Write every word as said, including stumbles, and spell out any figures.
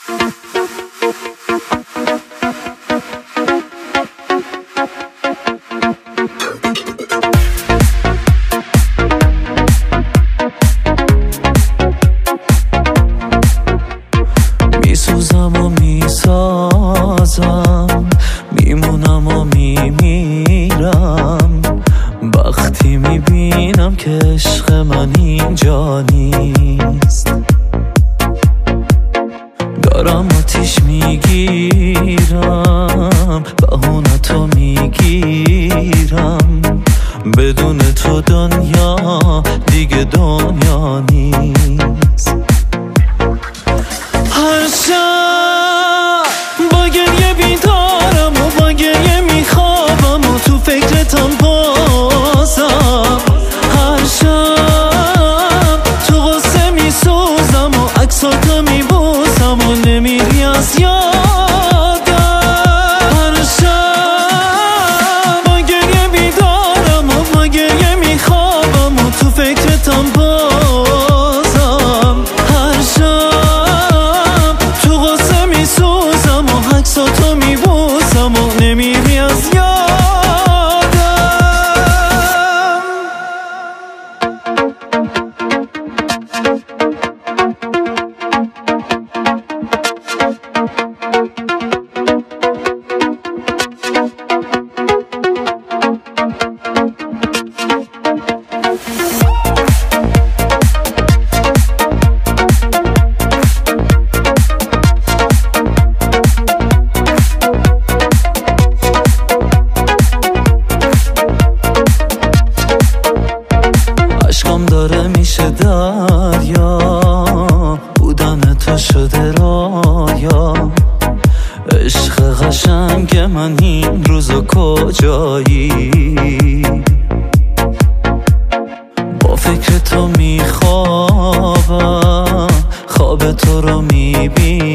میسوزم و میسازم، میمونم و میمیرم وقتی میبینم که عشق من اینجا نیست. دارم آتیش میگیرم، بهونتو میگیرم، بدون تو دنیا دیگه دنیا نیست. هر شب با گریه بیدارم و با گریه میخوابم و تو فکرتم بازم. هر شب تو غصه میسوزم و عکساتو میبوسم و نمیری از یادم. هر شب با گریه بیدارم و با گریه میخوابم و تو فکرتم بازم. هر شب تو غصه میسوزم و عکساتو میبوسم و نمیری از یادم. عشقم داره میشه دریا، بودن تو شده رایا. عشق قشنگ من این روزا کجایی؟ با فکر تو میخوابم، خواب تو رو میبینم.